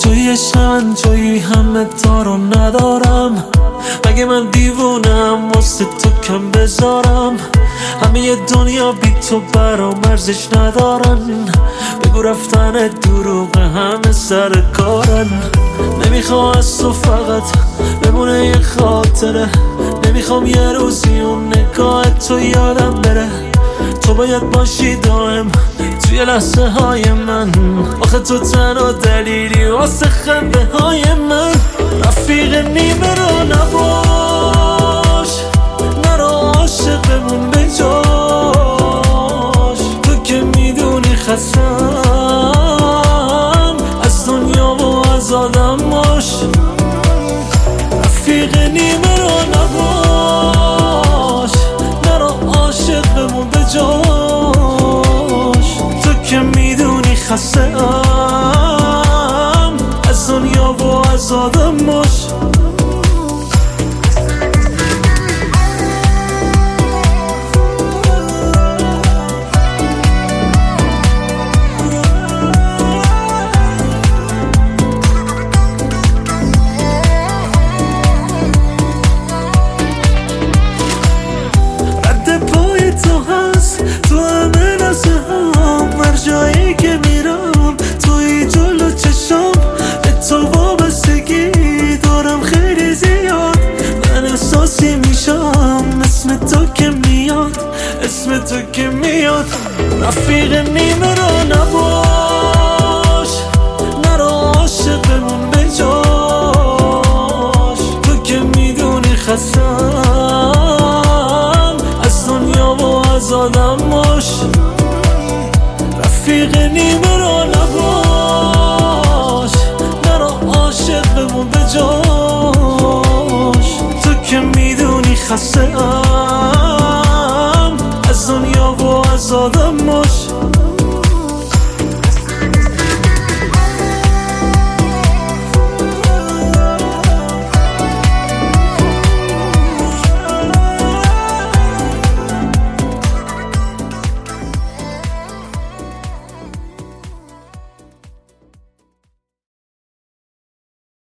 جایی عشق من، جایی همه دارو ندارم. مگه من دیوونم واسه تو کم بذارم؟ همه دنیا بی تو برام ارزش ندارن. بگو رفتن دروغ همه سر کارن. نمیخوام از تو فقط بمونه یه خاطره. نمیخوام یه روزی اون نگاه تو یادم بره. تو باید باشی دائم توی لحظه های من. آخه تو تنها دلیلی واسه خنده های من. رفیق نیمه رو نباش، نرو عاشق بمون به جاش. تو که میدونی خستم از دنیا و از آدم باش. رفیق نیمه رو نباش، نرو عاشق بمون به جاش. تو که میدونی خستم از دنیا و از آدم باش. رد پای تو هست تو همه نسه هم. هر جایی که میرم توی جلو چشم. به تو وابستگی دارم خیلی زیاد. من احساسی میشم اسم تو که میاد، اسم تو که میاد. رفیق نیمه رو نباش، نرو عاشق بمون به جاش. تو که میدونی خستم از دنیا و از آدم باش. رفیق نیمه رو نباش، نرو عاشق بمون به جاش. تو که میدونی خستم